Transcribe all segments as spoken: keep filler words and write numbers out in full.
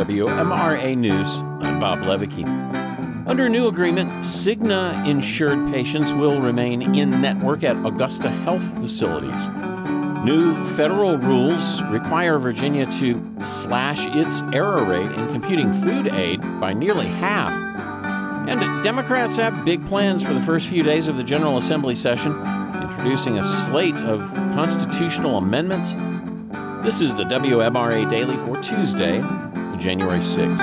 W M R A News, I'm Bob Levicki. Under a new agreement, Cigna-insured patients will remain in-network at Augusta Health facilities. New federal rules require Virginia to slash its error rate in computing food aid by nearly half. And Democrats have big plans for the first few days of the General Assembly session, introducing a slate of constitutional amendments. This is the W M R A Daily for Tuesday, January sixth.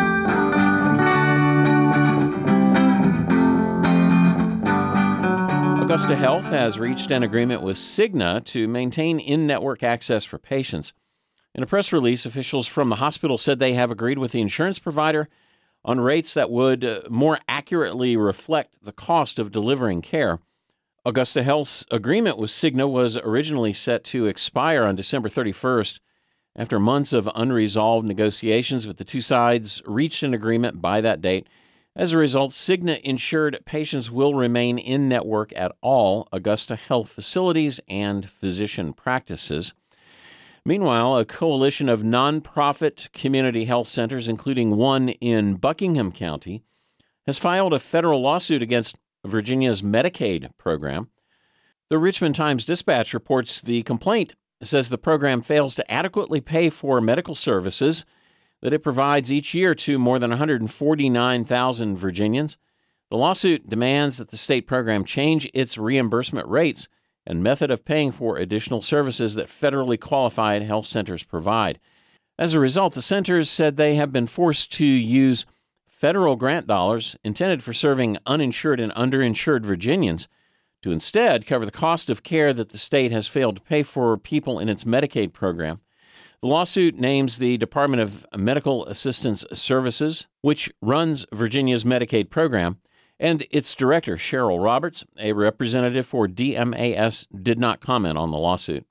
Augusta Health has reached an agreement with Cigna to maintain in-network access for patients. In a press release, officials from the hospital said they have agreed with the insurance provider on rates that would uh, more accurately reflect the cost of delivering care. Augusta Health's agreement with Cigna was originally set to expire on December thirty-first. After months of unresolved negotiations, with the two sides reached an agreement by that date. As a result, Cigna-insured patients will remain in-network at all Augusta Health facilities and physician practices. Meanwhile, a coalition of nonprofit community health centers, including one in Buckingham County, has filed a federal lawsuit against Virginia's Medicaid program. The Richmond Times-Dispatch reports the complaint says the program fails to adequately pay for medical services that it provides each year to more than one hundred forty-nine thousand Virginians. The lawsuit demands that the state program change its reimbursement rates and method of paying for additional services that federally qualified health centers provide. As a result, the centers said they have been forced to use federal grant dollars intended for serving uninsured and underinsured Virginians to instead cover the cost of care that the state has failed to pay for people in its Medicaid program. The lawsuit names the Department of Medical Assistance Services, which runs Virginia's Medicaid program, and its director, Cheryl Roberts. A representative for D M A S did not comment on the lawsuit.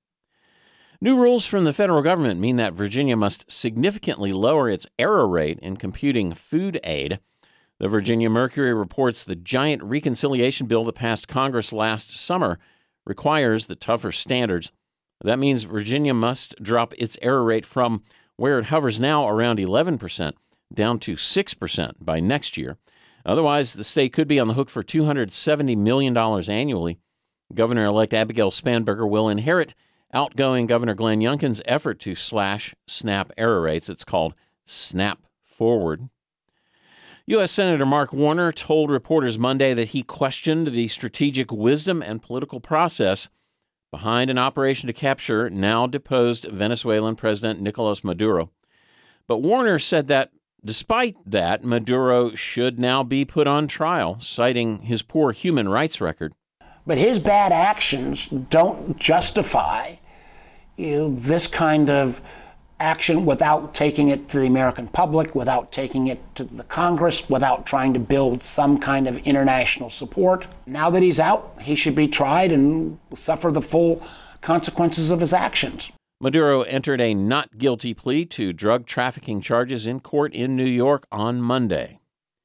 New rules from the federal government mean that Virginia must significantly lower its error rate in computing food aid. The Virginia Mercury reports the giant reconciliation bill that passed Congress last summer requires the tougher standards. That means Virginia must drop its error rate from where it hovers now around eleven percent down to six percent by next year. Otherwise, the state could be on the hook for two hundred seventy million dollars annually. Governor-elect Abigail Spanberger will inherit outgoing Governor Glenn Youngkin's effort to slash SNAP error rates. It's called SNAP Forward. U S. Senator Mark Warner told reporters Monday that he questioned the strategic wisdom and political process behind an operation to capture now deposed Venezuelan President Nicolas Maduro. But Warner said that despite that, Maduro should now be put on trial, citing his poor human rights record. But his bad actions don't justify you know, this kind of action without taking it to the American public, without taking it to the Congress, without trying to build some kind of international support. Now that he's out, he should be tried and suffer the full consequences of his actions. Maduro entered a not guilty plea to drug trafficking charges in court in New York on Monday.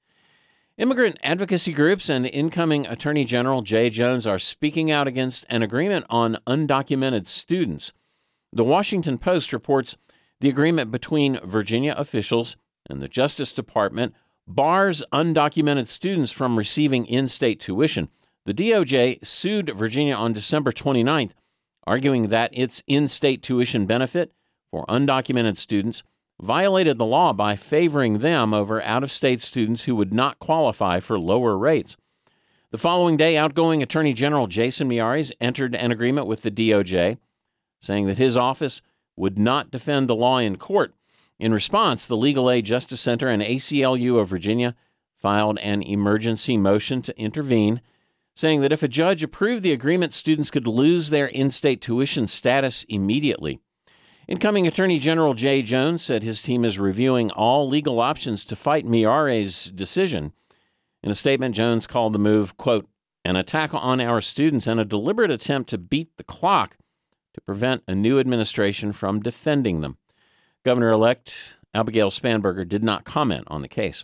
Immigrant advocacy groups and incoming Attorney General Jay Jones are speaking out against an agreement on undocumented students. The Washington Post reports the agreement between Virginia officials and the Justice Department bars undocumented students from receiving in-state tuition. The D O J sued Virginia on December twenty-ninth, arguing that its in-state tuition benefit for undocumented students violated the law by favoring them over out-of-state students who would not qualify for lower rates. The following day, outgoing Attorney General Jason Miyares entered an agreement with the D O J, saying that his office would not defend the law in court. In response, the Legal Aid Justice Center and A C L U of Virginia filed an emergency motion to intervene, saying that if a judge approved the agreement, students could lose their in-state tuition status immediately. Incoming Attorney General Jay Jones said his team is reviewing all legal options to fight Miyares' decision. In a statement, Jones called the move, quote, an attack on our students and a deliberate attempt to beat the clock to prevent a new administration from defending them. Governor-elect Abigail Spanberger did not comment on the case.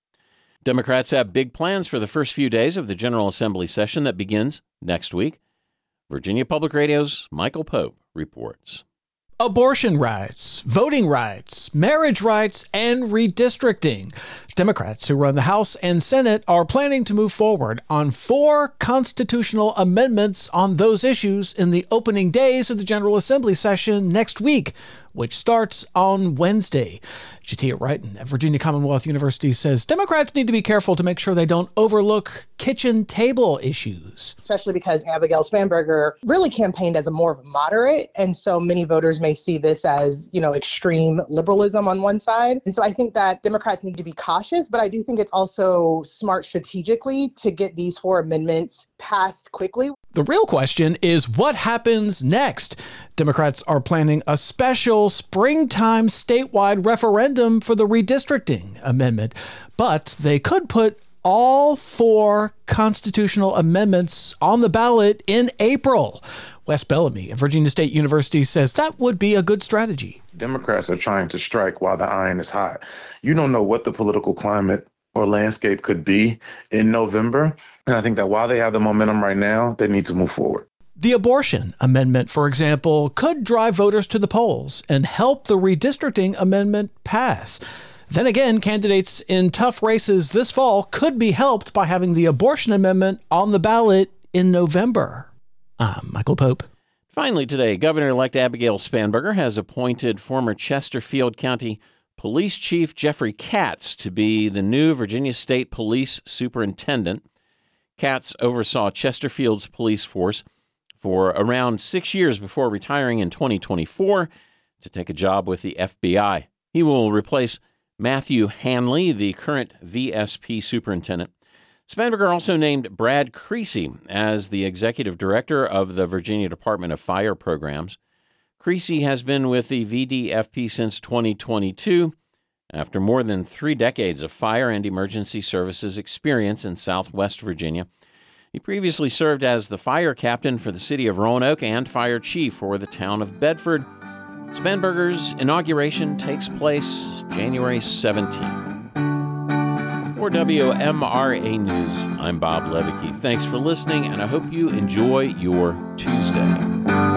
Democrats have big plans for the first few days of the General Assembly session that begins next week. Virginia Public Radio's Michael Pope reports. Abortion rights, voting rights, marriage rights, and redistricting. Democrats who run the House and Senate are planning to move forward on four constitutional amendments on those issues in the opening days of the General Assembly session next week, which starts on Wednesday. Jatia Wrighton at Virginia Commonwealth University says Democrats need to be careful to make sure they don't overlook kitchen table issues. Especially because Abigail Spanberger really campaigned as a more of a moderate, and so many voters may see this as, you know, extreme liberalism on one side. And so I think that Democrats need to be cautious, but I do think it's also smart strategically to get these four amendments passed quickly. The real question is what happens next? Democrats are planning a special springtime statewide referendum for the redistricting amendment, but they could put all four constitutional amendments on the ballot in April. Wes Bellamy at Virginia State University says that would be a good strategy. Democrats are trying to strike while the iron is hot. You don't know what the political climate or landscape could be in November. And I think that while they have the momentum right now, they need to move forward. The abortion amendment, for example, could drive voters to the polls and help the redistricting amendment pass. Then again, candidates in tough races this fall could be helped by having the abortion amendment on the ballot in November. I'm Michael Pope. Finally today, Governor-elect Abigail Spanberger has appointed former Chesterfield County Police Chief Jeffrey Katz to be the new Virginia State Police Superintendent. Katz oversaw Chesterfield's police force for around six years before retiring in twenty twenty-four to take a job with the F B I. He will replace Matthew Hanley, the current V S P superintendent. Spanberger also named Brad Creasy as the executive director of the Virginia Department of Fire Programs. Creasy has been with the V D F P since twenty twenty-two, after more than three decades of fire and emergency services experience in Southwest Virginia. He previously served as the fire captain for the city of Roanoke and fire chief for the town of Bedford. Spanberger's inauguration takes place January seventeenth. For W M R A News, I'm Bob Levicki. Thanks for listening, and I hope you enjoy your Tuesday.